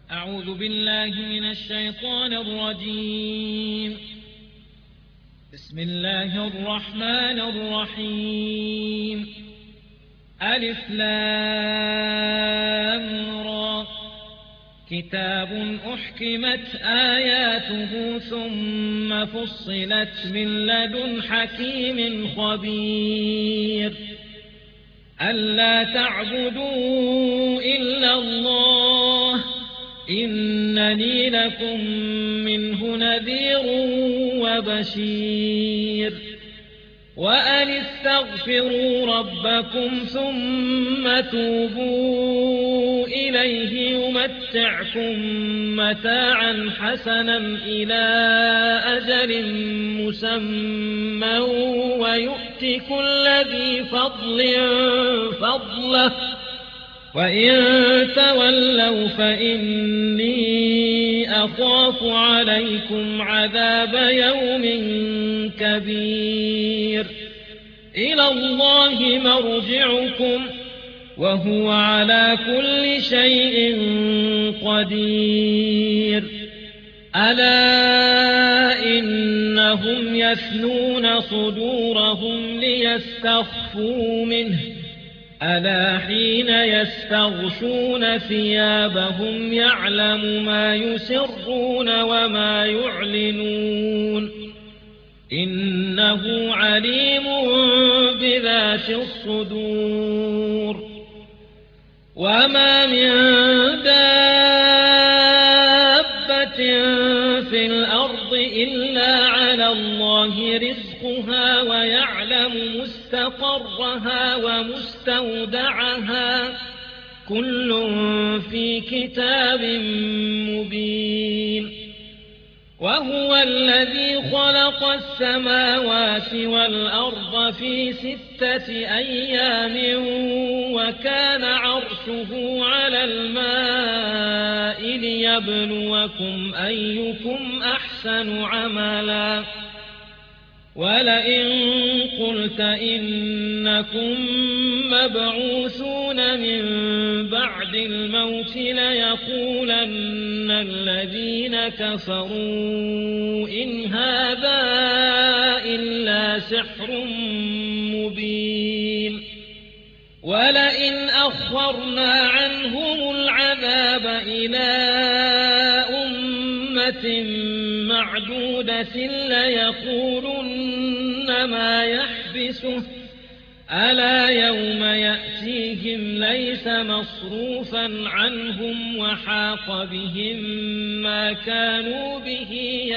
أعوذ بالله من الشيطان الرجيم. بسم الله الرحمن الرحيم. ألف لام را. كتاب أحكمت آياته ثم فصلت من لدن حكيم خبير. ألا تعبدوا إلا الله إنني لكم منه نذير وبشير. وأن استغفروا ربكم ثم توبوا إليه يمتعكم متاعا حسنا إلى أجل مسمى ويؤت كل ذي فضل فضله وإن تولوا فإني أخاف عليكم عذاب يوم كبير. إلى الله مرجعكم وهو على كل شيء قدير. ألا إنهم يثنون صدورهم ليستخفوا منه ألا حين يستغشون ثيابهم يعلم ما يسرون وما يعلنون إنه عليم بذات الصدور. وما من دابة في الأرض إلا على الله رزقها ويعلم مستقرها ومستودعها كل في كتاب مبين. وهو الذي خلق السماوات والأرض في 6 أيام وكان عرشه على الماء ليبلوكم أيكم أحسن عملا. ولئن قلت إنكم مبعوثون من بعد الموت ليقولن الذين كفروا إن هذا إلا سحر مبين. ولئن أخرنا عنهم العذاب إلى أمة معدودة ليقولن ما يحبسه ألا يوم يأتيهم ليس مصروفا عنهم وحاق بهم ما كانوا به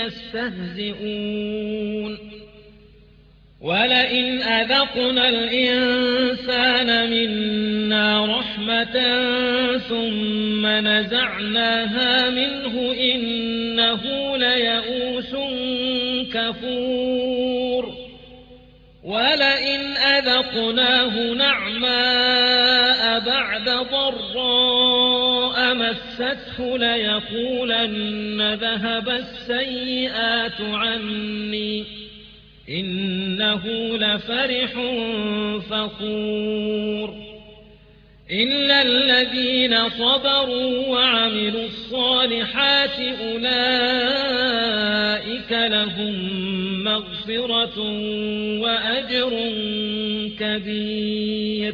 يستهزئون. ولئن أذقنا الإنسان منا رحمة ثم نزعناها منه إنه ليئوس كفور. ولئن أذقناه نعماء بعد ضراء مسته ليقولن ذهب السيئات عني إنه لفرح فخور. إلا الذين صبروا وعملوا الصالحات أولئك لهم مغفرة وأجر كبير.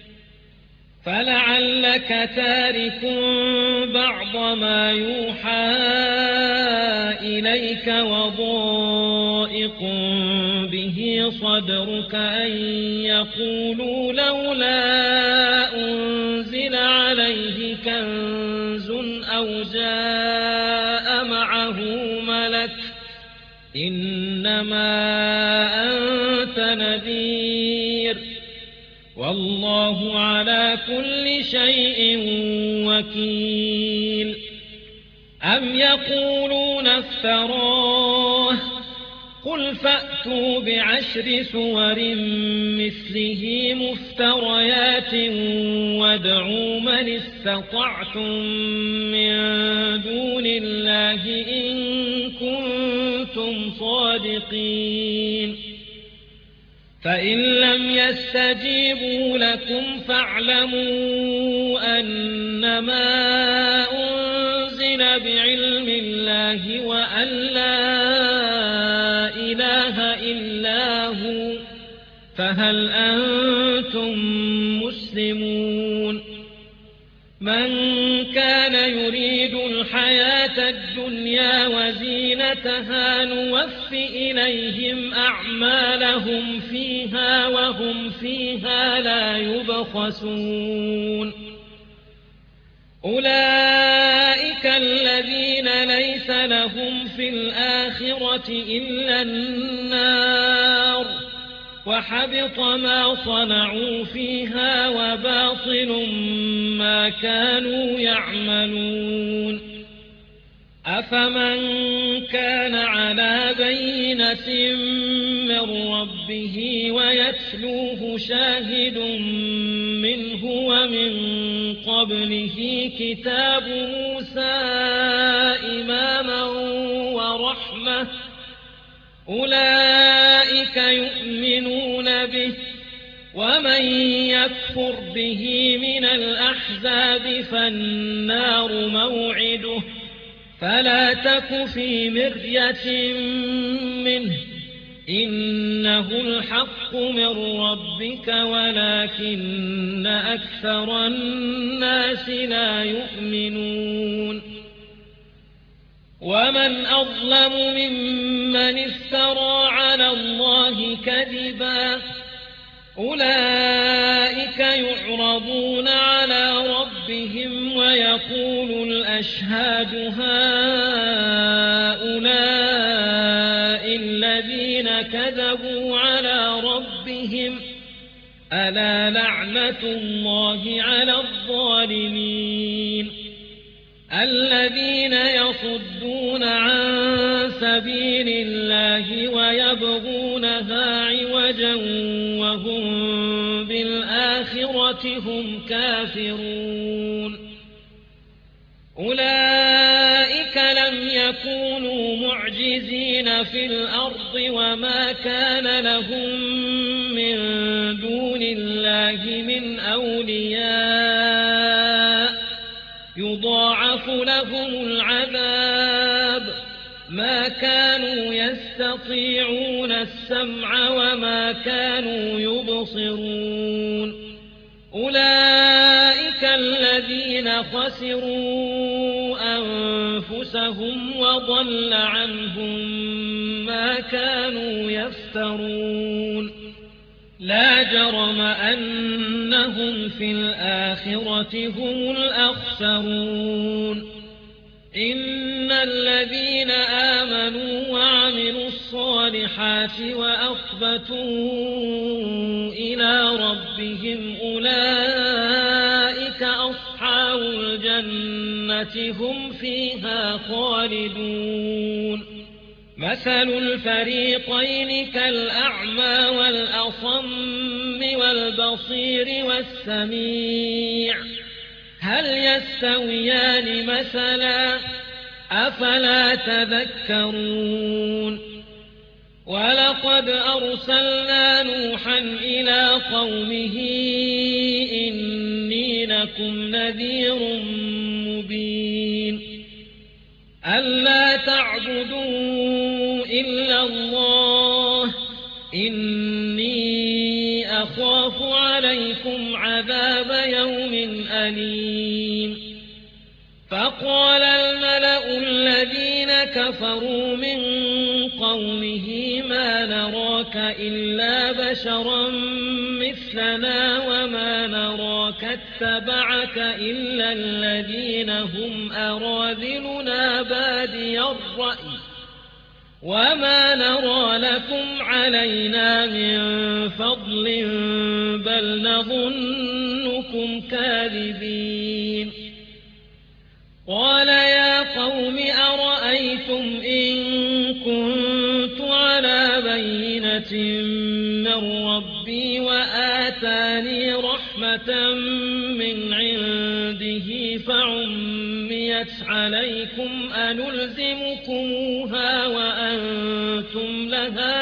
فلعلك تارك بعض ما يوحى إليك وضائق به صدرك أن يقولوا لولا أنزل عليه كنز أو جاء معه ملك إنما أنت نذير والله على كل شيء وكيل. أم يقولون افتراه قل فأتوا ب10 سور مثله مفتريات وادعوا من استطعتم من دون الله إن كنتم صادقين. فإن لم يستجيبوا لكم فاعلموا أنما أنزل الله وأن لا إله إلا هو فهل أنتم مسلمون من كان يريد الحياة الدنيا وزينتها نوف إليهم أعمالهم فيها وهم فيها لا يبخسون أولئك الذين ليس لهم في الآخرة إلا النار وحبط ما صنعوا فيها وباطل ما كانوا يعملون أفمن كان على بينة من ربه ويتلوه شاهد منه ومن قبله كتاب موسى إماما ورحمة أولئك يؤمنون به ومن يكفر به من الأحزاب فالنار موعده فلا تك في مرية منه إنه الحق من ربك ولكن أكثر الناس لا يؤمنون ومن أظلم ممن افترى على الله كذبا أولئك يعرضون على ربهم ويقول الأشهاد هؤلاء الذين كذبوا على ربهم ألا لعنة الله على الظالمين الذين يصدون عن سبيل الله ويبغونها عوجا وهم بالآخرة هم كافرون أولئك لم يكونوا معجزين في الأرض وما كان لهم من دون الله من أولياء يضاعف لهم العذاب ما كانوا يستطيعون السمع وما كانوا يبصرون أولئك الذين خسروا أنفسهم وضل عنهم ما كانوا يفترون لا جرم أنهم في الآخرة هم الأخسرون إن الذين آمنوا وعملوا الصالحات وأخبتوا إلى ربهم أولئك أصحاب الجنة هم فيها خالدون مثل الفريقين كالأعمى والأصم والبصير والسميع هل يستويان مثلا أفلا تذكرون ولقد أرسلنا نوحا إلى قومه إني لكم نذير مبين ألا تعبدوا إلا الله إني أخاف عليكم عذاب يوم أليم فقال الملأ الذين كفروا من قومه ما نراك إلا بشرا مثلنا وما نراك اتبعك إلا الذين هم أراذلنا بادي الرأي وما نرى لكم علينا من فضل بل نظنكم كاذبين قال يا قوم أرأيتم إن كنت على بينة من ربي وآتاني رحمة من عنده فعميت عليكم أنلزمكموها وأنتم لها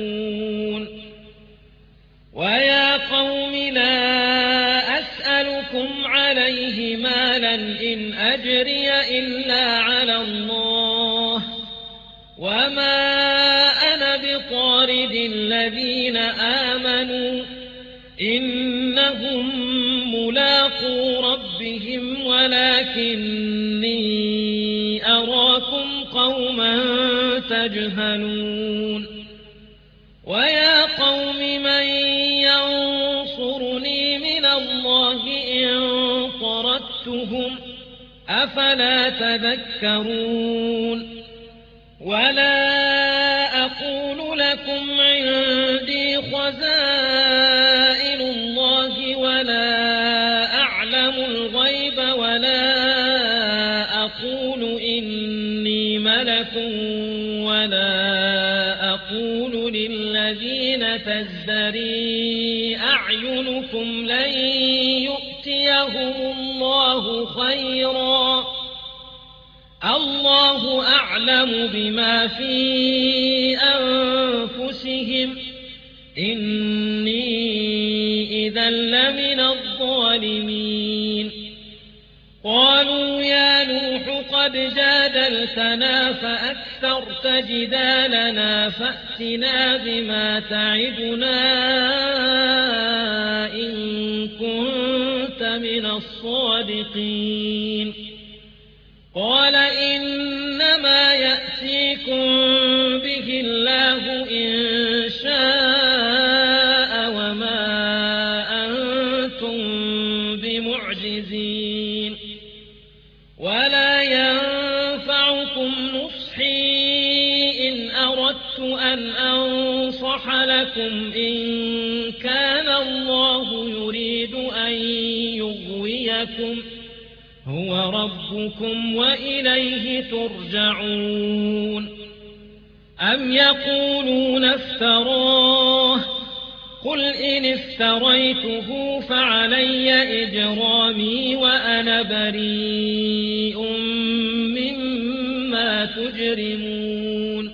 كارهون ويا قوم لا أسألكم أسألكم عليه مالا إن أجري إلا على الله وما أنا بطارد الذين آمنوا إنهم ملاقو ربهم ولكني أراكم قوما تجهلون ويا قوم من ينصرني من الله إن طردتهم أفلا تذكرون ولا أقول لكم عندي خزائن الله ولا أعلم الغيب ولا أقول إني ملك ولا أقول للذين تزدري أعينكم لن يؤتيهم الله خيرا الله أعلم بما في أنفسهم إني إذا لمن الظالمين قالوا يا نوح قد جادلتنا فأكثرت جدالنا فأتنا بما تعدنا إن كنت من الصادقين قال إنما يأتيكم به الله إن شاء وما أنتم بمعجزين ولا ينفعكم نصحي إن أردت أن أنصح لكم إن كان الله يريد أن يغويكم هو ربكم وإليه ترجعون أم يقولون افتراه قل إن افتريته فعلي إجرامي وأنا بريء مما تجرمون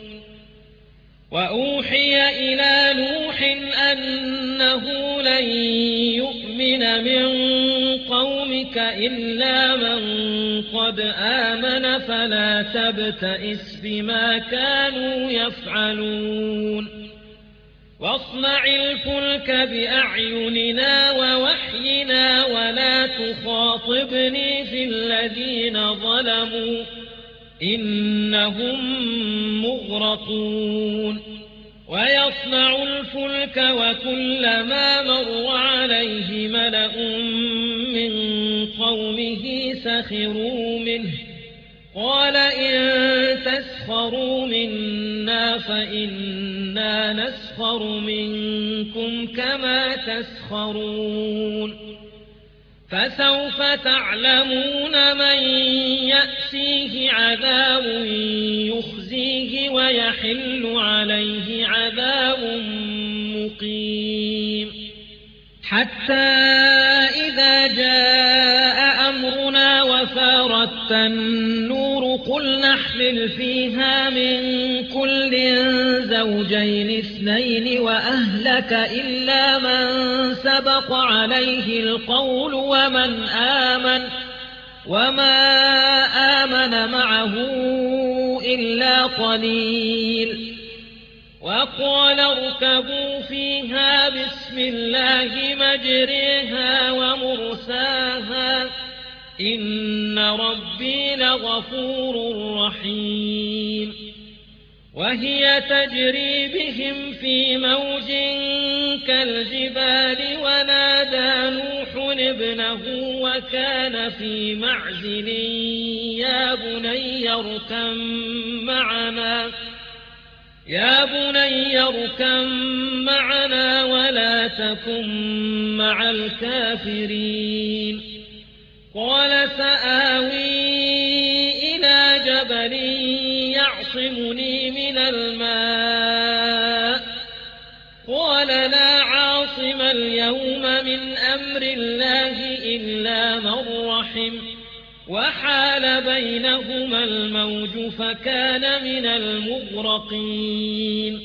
وأوحي إلى نوح أنه لن يؤمن من قومك إلا من قد آمن فلا تبتئس بما كانوا يفعلون واصنع الفلك بأعيننا ووحينا ولا تخاطبني في الذين ظلموا إنهم مغرقون ويصنع الفلك وكلما مر عليه ملأ من قومه سخروا منه قال إن تسخروا منا فإنا نسخر منكم كما تسخرون فسوف تعلمون من يأتيه عذاب يخزيه ويحل عليه عذاب مقيم حتى إذا جاء أمرنا وفارت النور قل نحمل فيها من كل زوجين اثنين وأهلك إلا من سبق عليه القول وما آمن معه إلا قليل وقال اركبوا فيها بسم الله مجريها ومرساها إن ربي لغفور رحيم وهي تجري بهم في موج كالجبال ونادى نوح ابنه وكان في معزل يا بني اركب معنا ولا تكن مع الكافرين قال سآوي إلى جبل يعصمني من الماء قال لا عاصم اليوم من أمر الله إلا من رحم وحال بينهما الموج فكان من المغرقين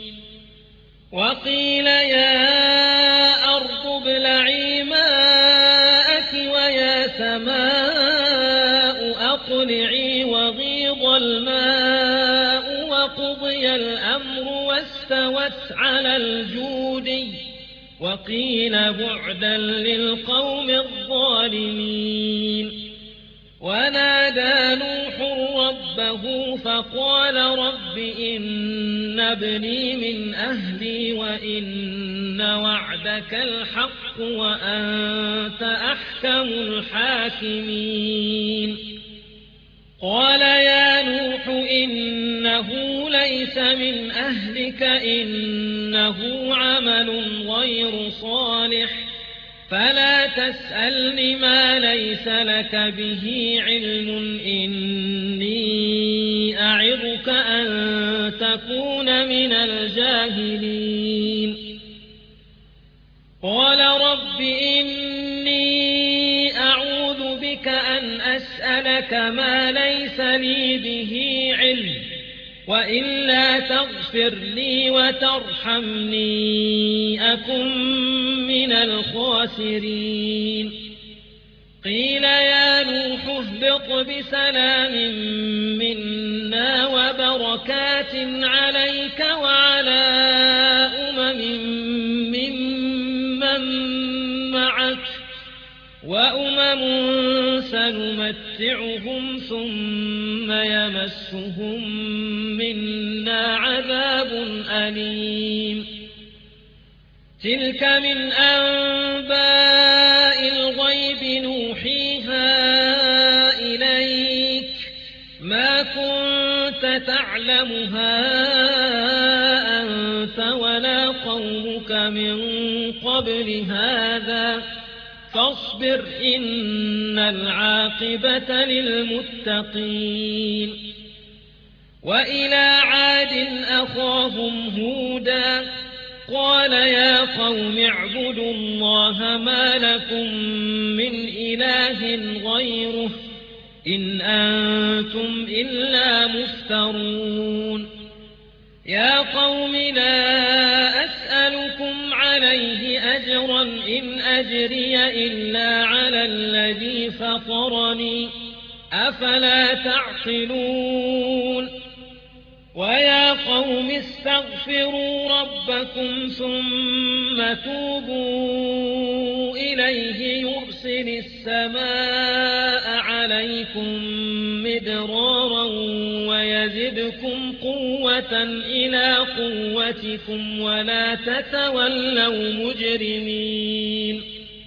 وقيل يا أرض ابلعي ماءك ويا سماء أقلعي وغيض الماء وقضي الأمر واستوت على الجودي وقيل بعدا للقوم الظالمين ونادى نوح ربه فقال رب إن ابني من أهلي وإن وعدك الحق وأنت أحكم الحاكمين قال يا نوح إنه ليس من أهلك إنه عمل غير صالح فلا تسألني ما ليس لك به علم إني أعظك أن تكون من الجاهلين قال رب إني أعوذ بك أن أسألك ما ليس لي به علم وإلا تغفر لي وترحمني أكن من الخاسرين قيل يا نوح اهبط بسلام منا وبركات عليك وعلى ممن معك وأمم سنمتعهم ثم يمسهم منا عذاب أليم تلك من أنباء الغيب نوحيها إليك ما كنت تعلمها أنت ولا قومك من قبل هذا فاصبر إن العاقبة للمتقين وإلى عاد أخاهم هودا قال يا قوم اعبدوا الله ما لكم من إله غيره إن أنتم إلا مفترون يا قوم لا أسألكم عليه أجرا إن أجري إلا على الذي فطرني أفلا تعقلون ويا قوم استغفروا ربكم ثم توبوا إليه يرسل السماء عليكم مدرارا ويزدكم قوة إلى قوتكم ولا تتولوا مجرمين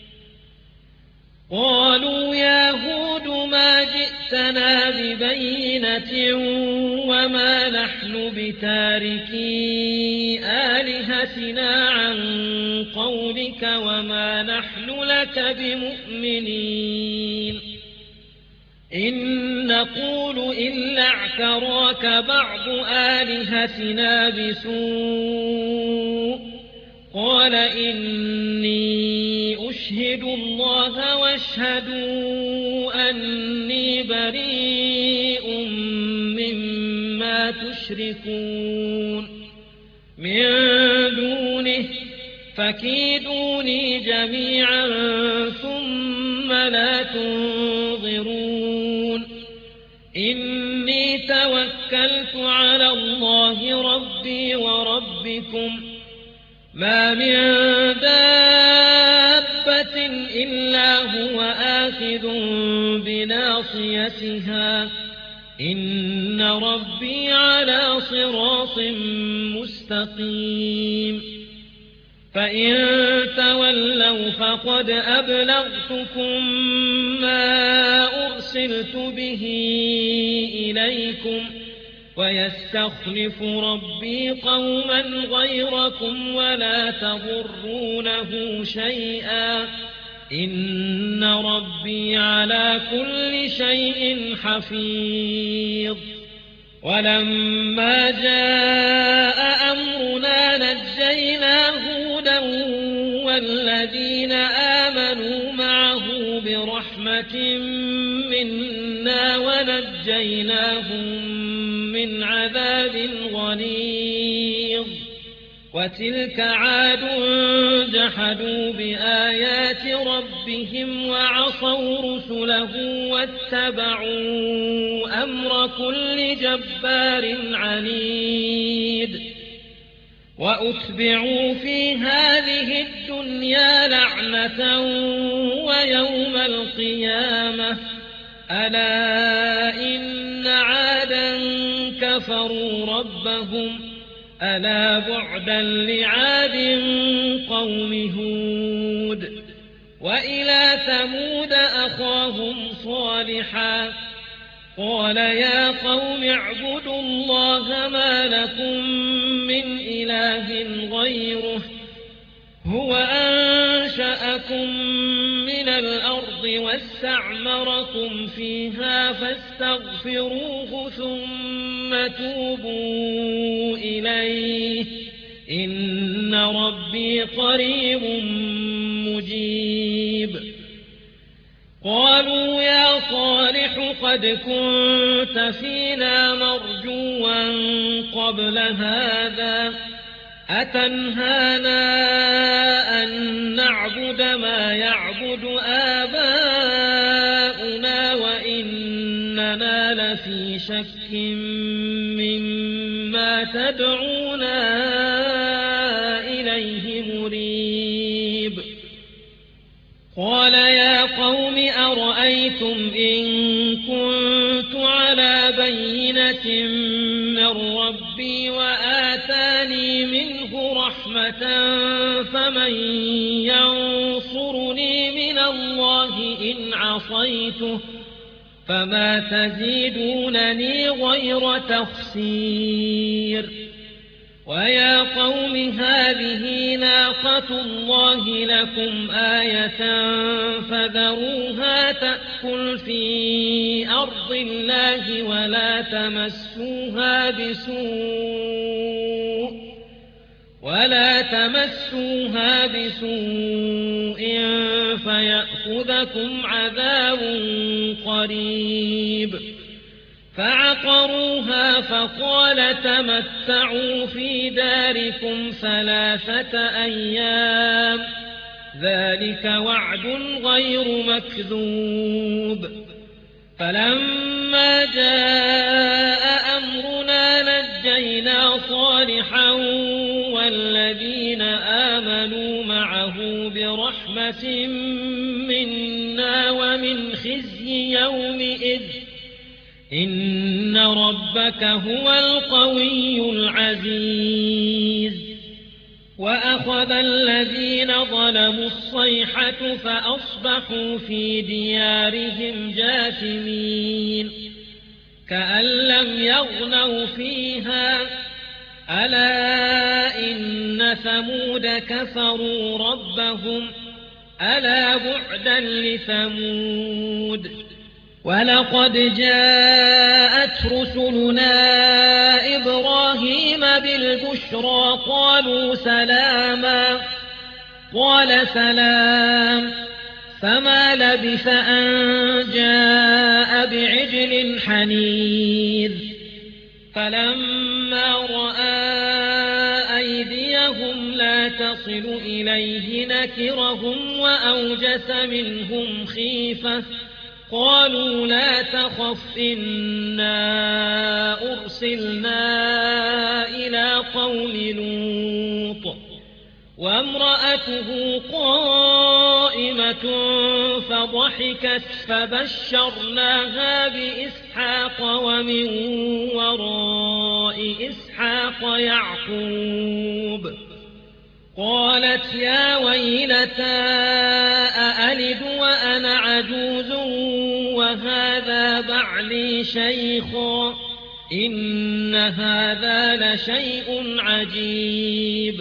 قالوا يا هود ما جئتنا ببينة وما نحن بتاركي آلهتنا عن قولك وما نحن لك بمؤمنين إن نقول إلا اعتراك بعض آلهتنا بسوء قال إني أشهد الله واشهدوا أني بريء مما تشركون من دونه فكيدوني جميعا ثم لا تنظرون إني توكلت على الله ربي وربكم ما من دابة إلا هو آخذ بناصيتها إن ربي على صراط مستقيم فإن تولوا فقد أبلغتكم ما أرسلت به إليكم ويستخلف ربي قوما غيركم ولا تضرونه شيئا إن ربي على كل شيء حفيظ ولما جاء أمرنا نجينا هودا والذين آمنوا معه برحمة منا ونجيناهم من عذاب غليظ وتلك عاد جحدوا بآيات ربهم وعصوا رسله واتبعوا أمر كل جبار عنيد وأتبعوا في هذه الدنيا لعنة ويوم القيامة ألا إن عادا كفروا ربهم ألا بعدا لعاد قوم هود وإلى ثمود أخاهم صالحا قال يا قوم اعبدوا الله ما لكم من إله غيره هو أنشأكم من الأرض واستعمركم فيها فاستغفروه ثم توبوا إليه إن ربي قريب مجيب قالوا يا صالح قد كنت فينا مرجوا قبل هذا أتنهانا أن نعبد ما يعبد آباؤنا وإننا لفي شك مما تدعونا إليه مريب قال يا قوم أرأيتم إن كنت على بينة من ربي وآتاني منه رحمة فمن ينصرني من الله إن عصيته فما تزيدونني غير تخسير ويا قوم هذه ناقة الله لكم آية فذروها تأكل في أرض الله ولا تمسوها بسوء فيأخذكم عذاب قريب فعقروها فقال تمتعوا في داركم 3 أيام ذلك وعد غير مكذوب فلما جاء أمرنا نجينا صالحا والذين آمنوا معه برحمة منا ومن خزي يومئذ إن ربك هو القوي العزيز وأخذ الذين ظلموا الصيحة فأصبحوا في ديارهم جاثمين كأن لم يغنوا فيها ألا إن ثمود كفروا ربهم ألا بعدا لثمود ولقد جاءت رسلنا إبراهيم بالبشرى قالوا سلاما قال سلام فما لبث أن جاء بعجل حنيذ فلما رأى أيديهم لا تصل إليه نكرهم وأوجس منهم خيفة قالوا لا تخف إنا أرسلنا إلى قوم لوط وامرأته قائمة فضحكت فبشرناها بإسحاق ومن وراء إسحاق يعقوب قالت يا ويلتى أألد وأنا عجوز وهذا بعلي شيخا إن هذا لشيء عجيب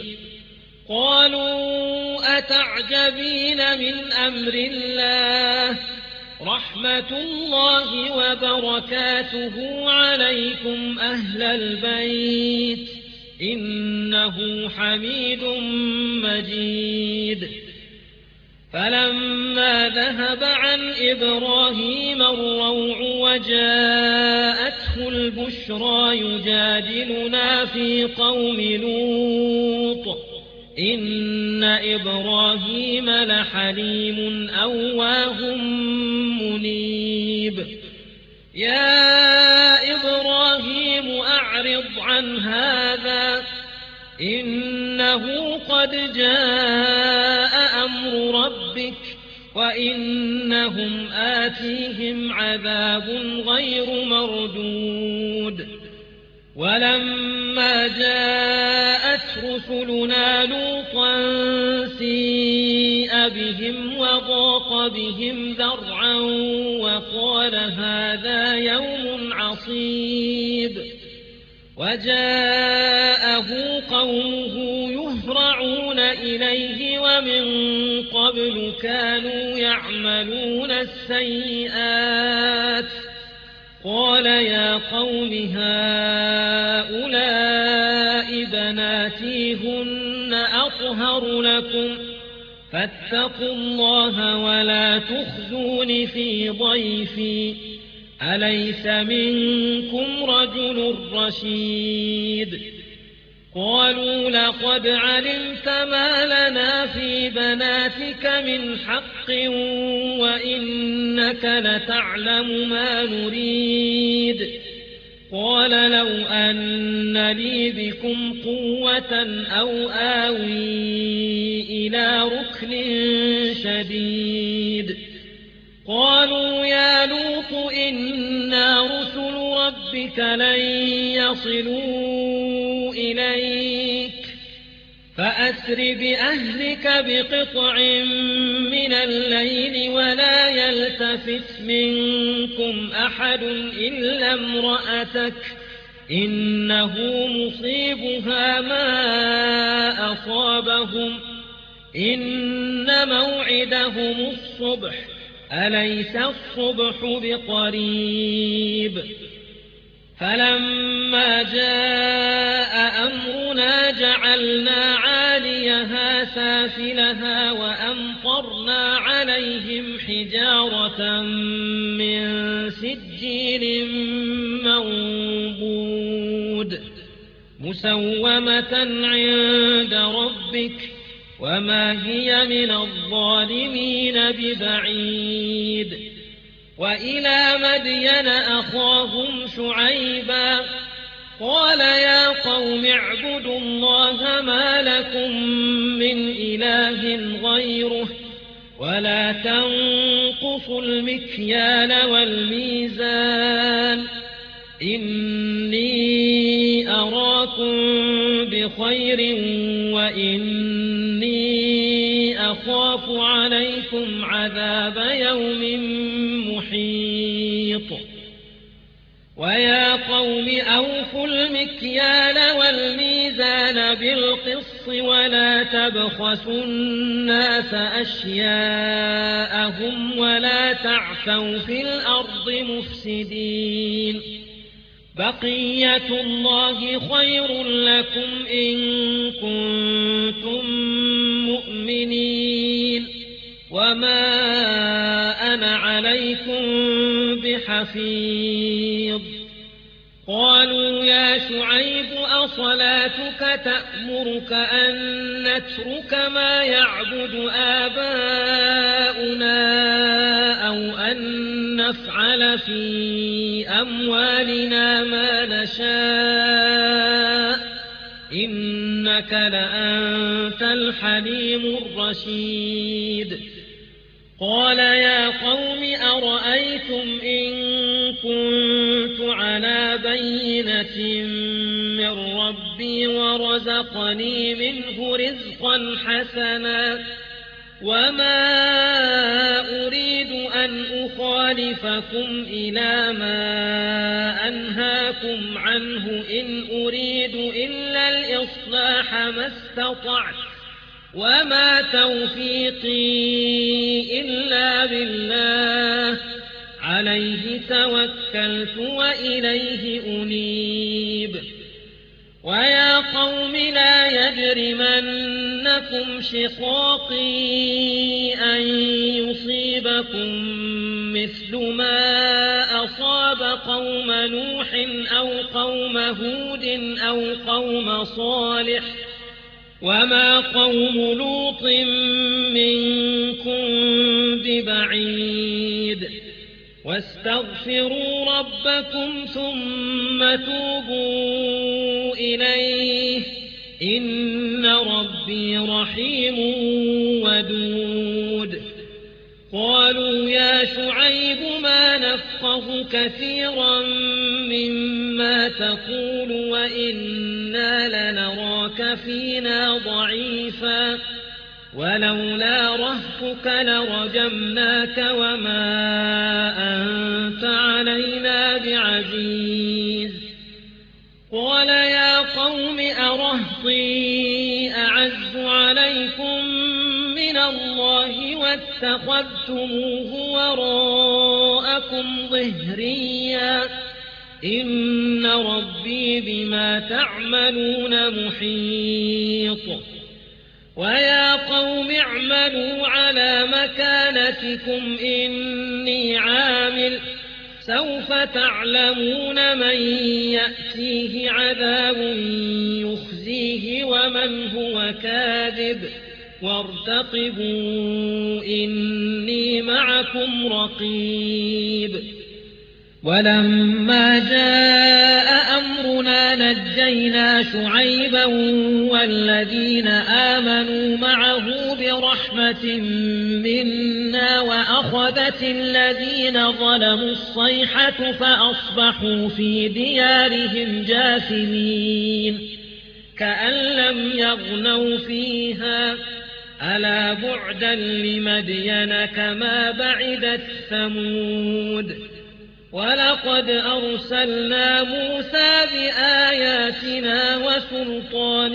قالوا أتعجبين من أمر الله رحمة الله وبركاته عليكم أهل البيت إنه حميد مجيد فلما ذهب عن إبراهيم الروع وجاءته البشرى يجادلنا في قوم لوط إن إبراهيم لحليم أواه منيب يا إبراهيم أعرض عن هذا إنه قد جاء أمر ربك وإنهم آتيهم عذاب غير مردود ولما جاءت رسلنا لوطا سيء بهم وضاق بهم ذرعا وقال هذا يوم عصيب وجاءه قومه يهرعون إليه ومن قبل كانوا يعملون السيئات قال يا قوم هؤلاء بناتي هن أطهر لكم فاتقوا الله ولا تخزون في ضيفي أليس منكم رجل رشيد قالوا لقد علمت ما لنا في بناتك من حق وإنك لتعلم ما نريد قال لو أن لي بكم قوة أو آوي إلى ركن شديد قالوا يا لوط إنا رسل ربك لن يصلوا إليك فأسر بأهلك بقطع من الليل ولا يلتفت منكم أحد إلا امرأتك إنه مصيبها ما أصابهم إن موعدهم الصبح أليس الصبح بقريب فلما جاء أمرنا جعلنا عاليها سافلها وأمطرنا عليهم حجارة من سجيل منضود مسومة عند ربك وما هي من الظالمين ببعيد وإلى مدين أخاهم شعيبا قال يا قوم اعبدوا الله ما لكم من إله غيره ولا تنقصوا المكيال والميزان إني أراكم بخير وإني أخاف عليكم عذاب يوم محيط ويا قوم أوفوا المكيال والميزان بالقسط ولا تبخسوا الناس أشياءهم ولا تعثوا في الأرض مفسدين بقية الله خير لكم إن كنتم مؤمنين وما أنا عليكم بحفيظ قالوا يا شعيب أصلاتك تأمرك أن نترك ما يعبد آباؤنا أو أن نفعل في أموالنا ما نشاء إنك لأنت الحليم الرشيد قال يا قوم أرأيتم إن كنت على بينة من ربي ورزقني منه رزقا حسنا وما أريد أن أخالفكم إلى ما أنهاكم عنه إن أريد إلا الإصلاح ما استطعت وما توفيقي إلا بالله عليه توكلت وإليه أنيب ويا قوم لا يجرمنكم شقاقي أن يصيبكم مثل ما أصاب قوم نوح أو قوم هود أو قوم صالح وما قوم لوط منكم ببعيد واستغفروا ربكم ثم توبوا إليه إن ربي رحيم ودود قالوا يا شعيب ما نفقه كثيرا مما تقول وإنا لنراك فينا ضعيفا ولولا رهطك لرجمناك وما أنت علينا بعزيز قال يا قوم أرهطي أعز عليكم من الله واتخذتموه وراءكم ظهريا إن ربي بما تعملون محيط ويا قوم اعملوا على مكانتكم إني عامل سوف تعلمون من يأتيه عذاب يخزيه ومن هو كاذب وارتقبوا إني معكم رقيب ولما جاء أمرنا نجينا شعيبا والذين آمنوا معه برحمة منا وأخذت الذين ظلموا الصيحة فأصبحوا في ديارهم جاثمين كأن لم يغنوا فيها ألا بعدا لمدين كما بعدت ثمود ولقد أرسلنا موسى بآياتنا وسلطان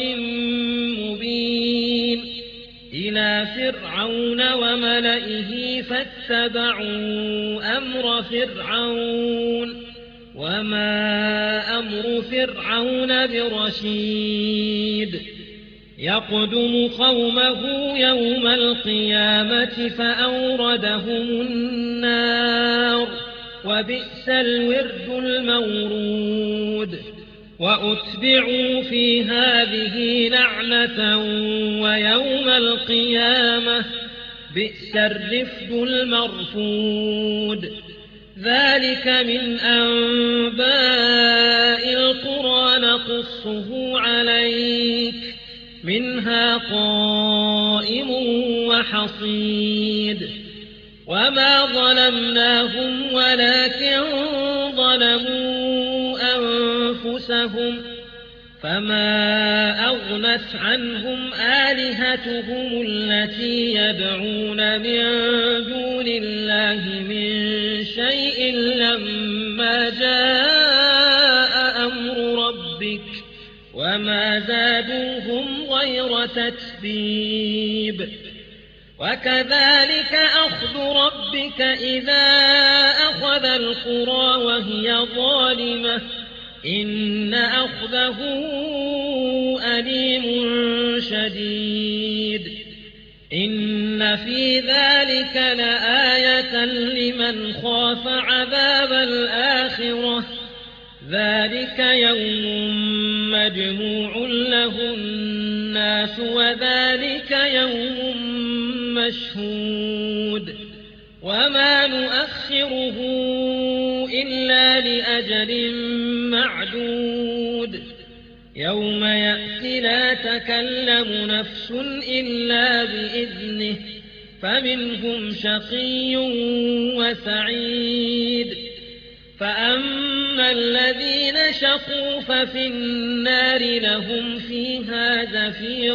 مبين إلى فرعون وملئه فاتبعوا أمر فرعون وما أمر فرعون برشيد يقدم قومه يوم القيامة فأوردهم النار وبئس الورد المورود وأتبعوا في هذه لعنة ويوم القيامة بئس الرفد المرفود ذلك من أنباء القرى نقصه عليك منها قائم وحصيد وما ظلمناهم ولكن ظلموا أنفسهم فما أغنت عنهم آلهتهم التي يدعون من دون الله من شيء لما جاء أمر ربك وما زادوهم غير تتبيب وكذلك أخذ ربك إذا أخذ القرى وهي ظالمة إن أخذه أليم شديد إن في ذلك لآية لمن خاف عذاب الآخرة ذلك يوم مجموع له الناس وذلك يوم مشهود وما نؤخره إلا لأجل معدود يوم يأتي لا تكلم نفس إلا بإذنه فمنهم شقي وسعيد فأما الذين شقوا ففي النار لهم فيها زفير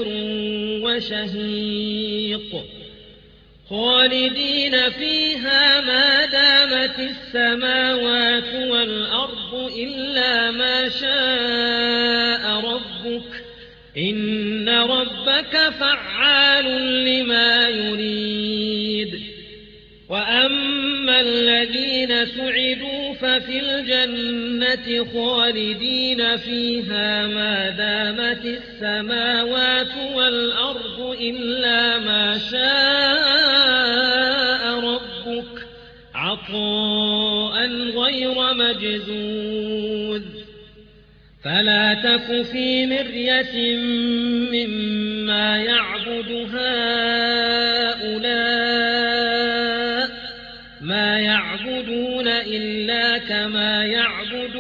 وشهيق خالدين فيها ما دامت السماوات والأرض إلا ما شاء ربك إن ربك فعال لما يريد وأما الذين سعدوا ففي الجنة خالدين فيها ما دامت السماوات والأرض إلا ما شاء ربك عطاء غير مجذوذ فلا تك في مرية مما يعبد هؤلاء ما يعبدون إلا كما يعبد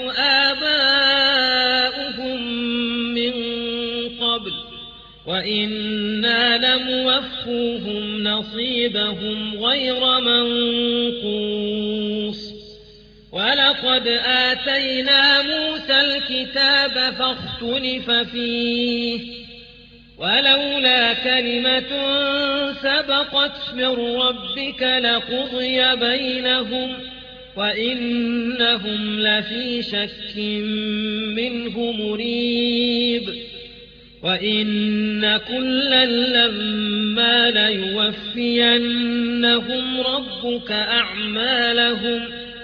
آباؤهم من قبل وإنا لموفوهم نصيبهم غير منقوص ولقد آتينا موسى الكتاب فاختلف فيه ولولا كلمة سبقت من ربك لقضي بينهم وإنهم لفي شك منه مريب وإن كلا لما ليوفينهم ربك أعمالهم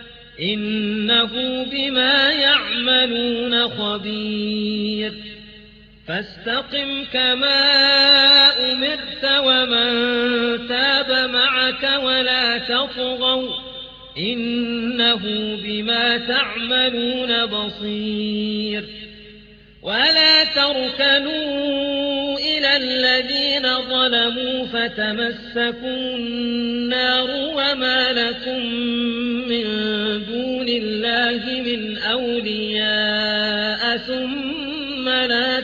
إنه بما يعملون خبير فاستقم كما أمرت ومن تاب معك ولا تطغوا إنه بما تعملون بصير ولا تركنوا إلى الذين ظلموا فتمسكوا النار وما لكم من دون الله من أولياء ثم لا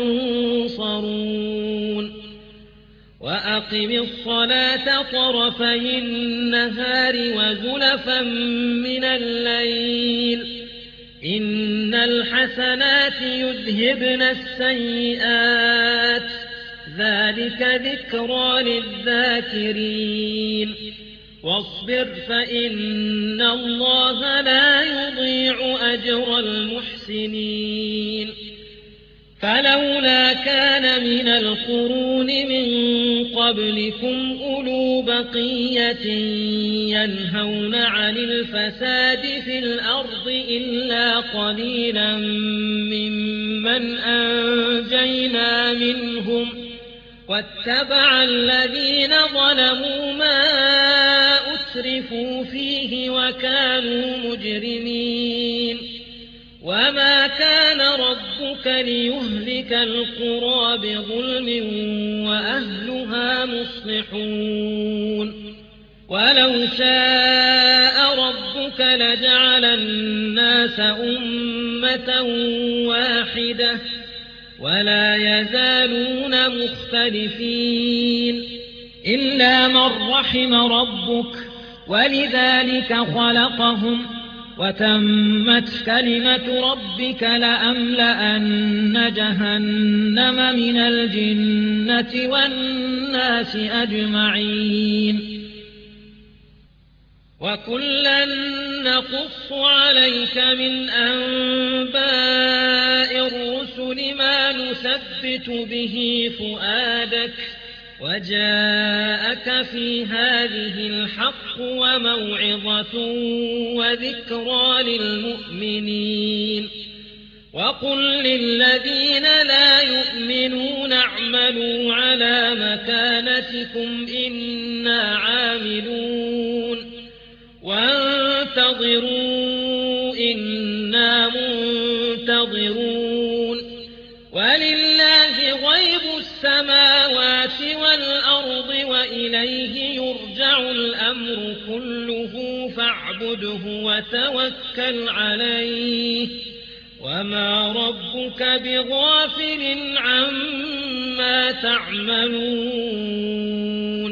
تنصرون وأقم الصلاة طرفي النهار وزلفا من الليل إن الحسنات يذهبن السيئات ذلك ذكرى للذاكرين واصبر فإن الله لا يضيع أجر المحسنين فلولا كان من القرون من قبلكم أولو بقية ينهون عن الفساد في الأرض إلا قليلا ممن أنجينا منهم واتبع الذين ظلموا ما أترفوا فيه وكانوا مجرمين وما كان ربك ليهلك القرى بظلم وأهلها مصلحون ولو شاء ربك لجعل الناس أمة واحدة ولا يزالون مختلفين إلا من رحم ربك ولذلك خلقهم وتمت كلمة ربك لأملأن جهنم من الجنة والناس أجمعين وكلا نقص عليك من أنباء الرسل ما نثبت به فؤادك وجاءك في هذه الحق وموعظة وذكرى للمؤمنين وقل للذين لا يؤمنون اعملوا على مكانتكم إنا عاملون وانتظروا إنا منتظرون ولله غيب السماوات والأرض وإليه يرجع الأمر كله فاعبده وتوكل عليه وما ربك بغافل عما تعملون